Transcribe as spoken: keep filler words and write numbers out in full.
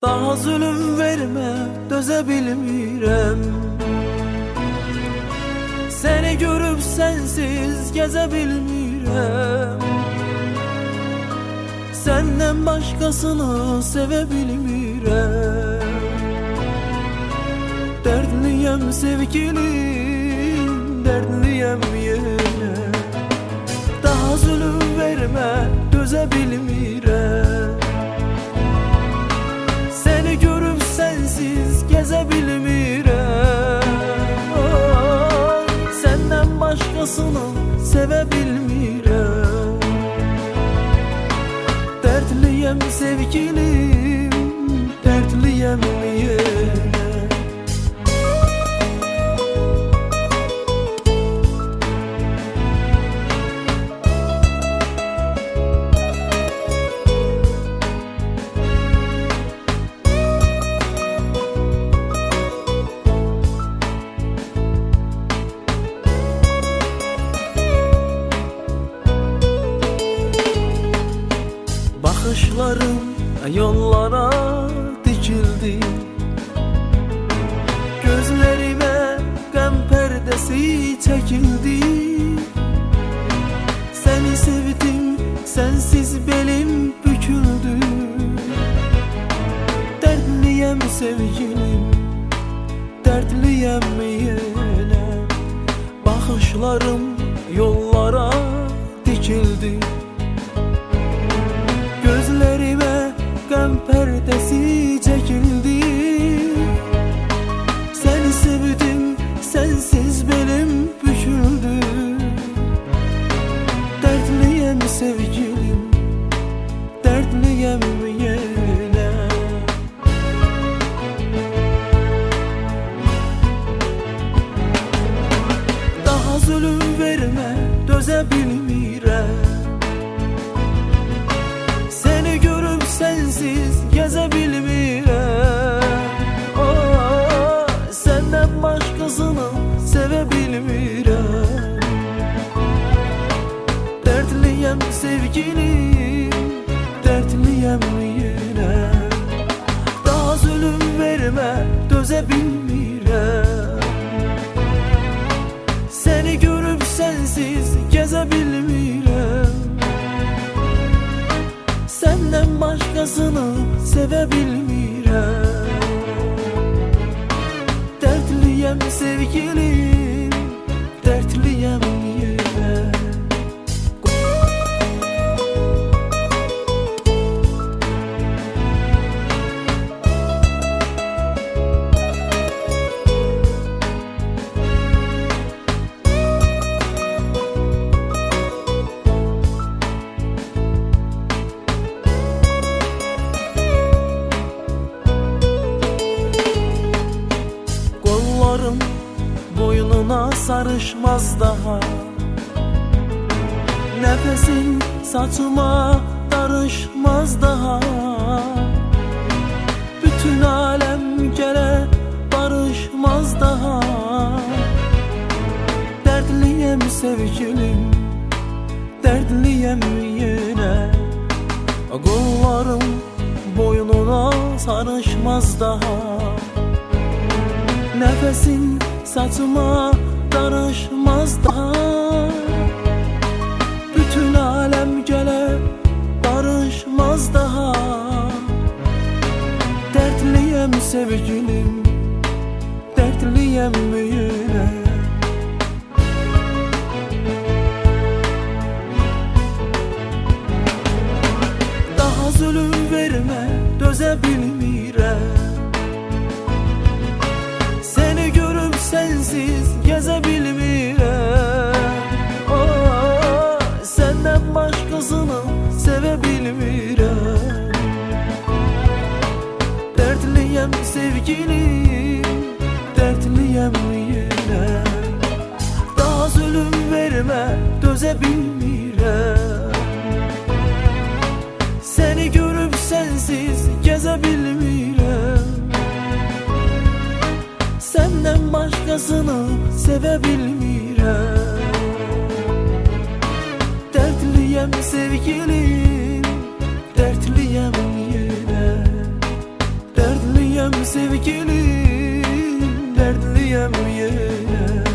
Daha zulüm verme, döze bilmirəm. Seni görüp sensiz geze bilmirəm. Senden başkasını seve bilmirəm. Dertliyem sevgilim, dertliyem yine. Daha zulüm verme, döze bilmirəm. Seni görüp sensiz geze bilmirəm. Oh, senden başkasını seve bilmirəm. Dertliyem sevgilim, dertliyem yine. Bakışlarım yollara dikildi. Gözlerime gam perdesi çekildi. Seni sevdim, sensiz belim büküldü. Dertliyem sevgilim, dertliyem yine. Bakışlarım yollara dikildi. Gözlerime gam perdesi çekildi. Seni sevdim, sensiz belim büküldü. Dertliyem sevgilim, dertliyem yine. Daha zulüm verme, döze bilmirəm. Sensiz geze bilmirəm. Oh, senden başkasını seve bilmirəm. Dertliyem sevgilim, dertliyem yine. Daha zulüm verme, döze bilmirəm. Seni görüp sensiz geze bilmirəm. Senden başkasını seve bilmirəm. Dertliyem sevgilim, dertliyem yine. Boynuna sarışmaz daha. Nefesin saçıma darışmaz daha. Bütün alem gele barışmaz daha. Dertliyem sevgilim, dertliyem yine. Kollarım boynuna sarışmaz daha. Nefesin saçıma darışmaz daha. Bütün alem gele barışmaz daha. Dertliyem sevgilim, dertliyem yine. Daha zulüm verme, döze bilmirəm. Sensiz geze bilmirəm. Oh, senden başkasını seve bilmirəm. Dertliyem sevgilim, dertliyem yine. Daha zulüm verme, döze bilmirəm. Seni görüp sensiz geze bilmirəm. Senden başkasını seve bilmirəm. Dertliyem sevgilim, dertliyem yine. sevgilim, dertliyem yine.